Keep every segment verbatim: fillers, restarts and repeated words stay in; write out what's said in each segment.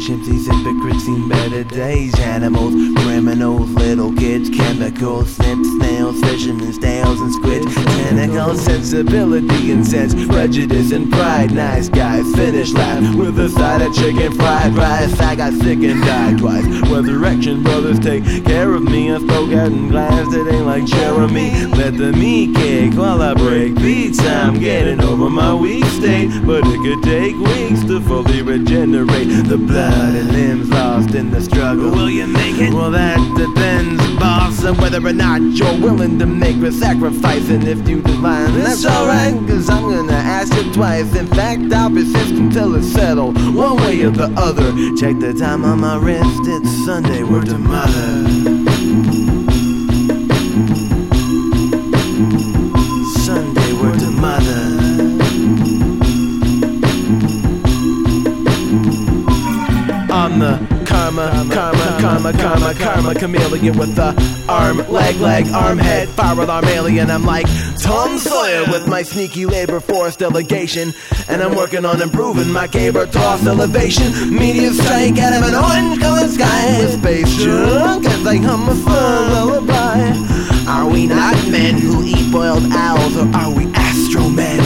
chimps, hypocrites, seen better days. Animals, criminals, little kids, chemicals, snips, snails, fishermen, snails and squids. Tentacles, sensibility and sense, prejudice and pride. Nice guys, finish last with a side of chicken fried rice. I got sick and died twice. Resurrection brothers take care of me. I spoke out in glass that ain't like Jeremy. Let the meat kick while I break beats. I'm getting over my weak state, but it could take weeks to fully regenerate. The blood and limbs lost in the struggle. Will you make it? Well, that depends, boss, on whether or not you're willing to make a sacrifice. And if you decline, that's alright, cause I'm gonna ask you twice. In fact, I'll persist until it's settled, one way or the other. Check the time on my wrist, it's Sunday, word to mother. Sunday, word to mother. I'm the karma, karma, karma, karma, karma chameleon with the arm, leg, leg, arm, head, fire alarm alien. I'm like Tom Sawyer with my sneaky labor force delegation, and I'm working on improving my caber toss elevation. Meteor strike out of an orange colored sky, space junk as I hum a fun lullaby. Are we not men who eat boiled owls, or are we astro men?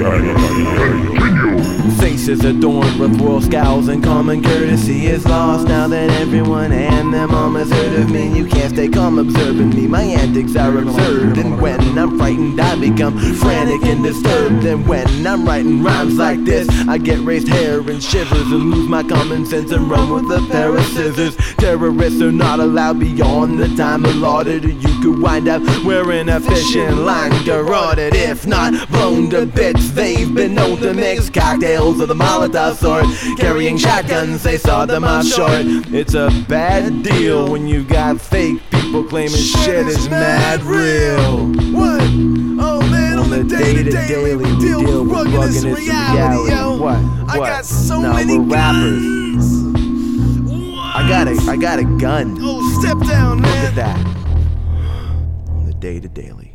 Faces adorned with royal scowls and common courtesy is lost now that everyone and their mama's heard of me. You can't stay calm observing me, my antics are absurd. And when I'm frightened I become frantic and disturbed. And when I'm writing rhymes like this, I get raised hair and shivers and lose my common sense and run with a pair of scissors. Terrorists are not allowed beyond the time allotted, or you could wind up wearing a fishing line garroted. If not blown to bits, they've been known to mix cocktails of the Molotov sort, carrying shotguns, they saw them offshore. It's a bad deal when you got fake people claiming shit, shit is mad real. What? Oh man, on, on the day-to-day we deal, deal with ruggedness and reality, yo. What? What? I got so no, many we're guns. What? I got a, I got a gun. Oh, step down, man. Look at that. On the day-to-day.